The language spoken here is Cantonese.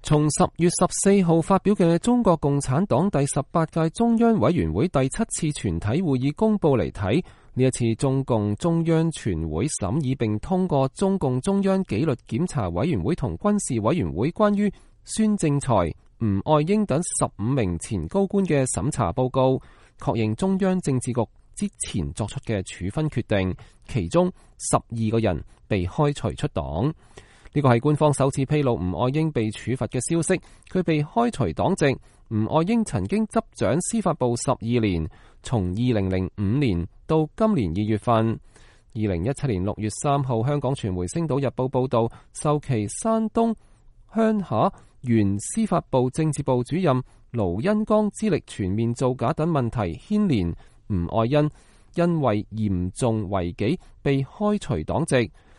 從10月14號發表嘅中國共產黨第18屆中央委員會第7次全體會議公報嚟睇，呢一次中共中央全會審議並通過中共中央紀律檢查委員會同軍事委員會關於孫政才、吳愛英等15名前高官嘅審查報告，確認中央政治局之前作出嘅處分決定，其中12個人被開除出黨。呢個係官方首次披露吳愛英被處罰嘅消息，佢被開除黨籍。吳愛英曾經執掌司法部12年，從2005年到今年2月份。2017年6月3號，香港傳媒《星島日報》報道，受其山東鄉下原司法部政治部主任盧恩剛資歷全面造假等問題牽連，吳愛英因為嚴重違紀被開除黨籍。